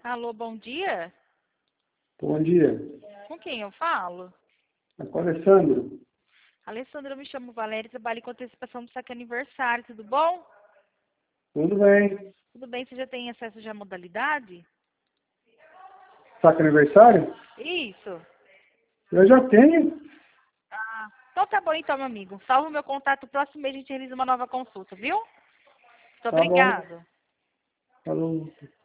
Alô, bom dia? Bom dia. Com quem eu falo? É com o Alessandro. Alessandra, eu me chamo Valéria, trabalho com antecipação do saque aniversário, tudo bom? Tudo bem? Tudo bem, você já tem acesso já à modalidade? Saca aniversário? Isso. Eu já tenho. Ah, então tá bom então, meu amigo. Salva o meu contato, próximo mês a gente realiza uma nova consulta, viu? Muito Tá bom. obrigado. Falou.